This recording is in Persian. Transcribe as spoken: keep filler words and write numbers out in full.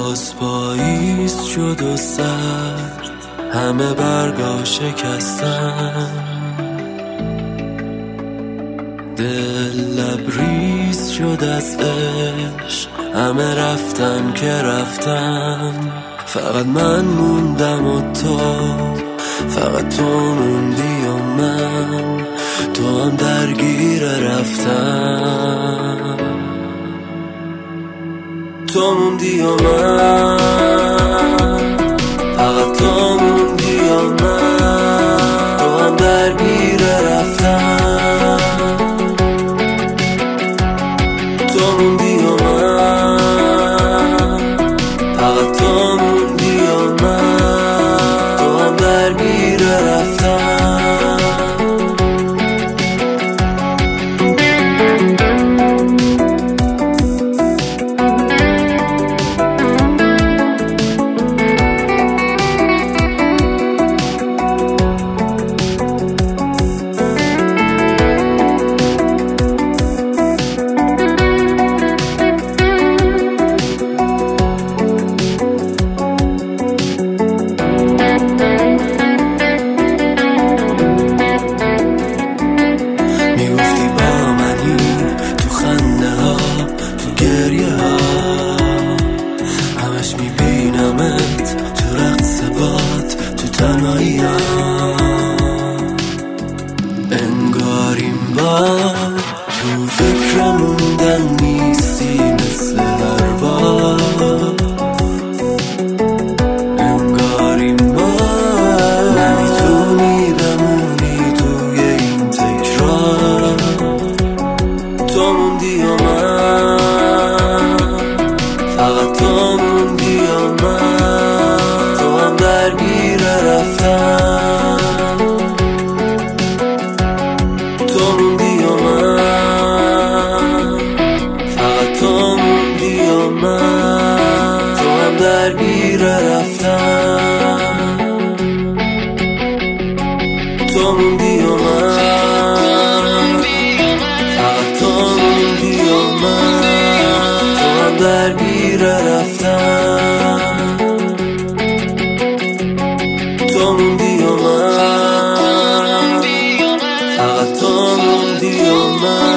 باز پاییز شد و سرد، همه برگا شکستن، دل لبریز شد از عشق، همه رفتن که رفتن، فقط من موندم و تو، فقط تو موندی و من، تو هم درگیر رفتن، تو موندی و من، فقط تو موندی و من، تو هم درگیر رفتن، تو موندی و من، فقط تو موندی و من، تو هم درگیر رفتن. همش میبینمت تو رقص باد، تو تنهاییم، انگار این بار تو فکر موندن نیستی مثل هر بار، انگار این بار نمیتونی بمونی توی این تکرار، تو موندی و من، فقط تو موندی و من، تو هم درگیر رفتن، تو موندی و من، فقط تو موندی و من، تو هم درگیر رفتن، تو موندی و من، فقط تو موندی و من، تو هم درگیر رفتن، تو موندی و من، فقط تو موندی و من.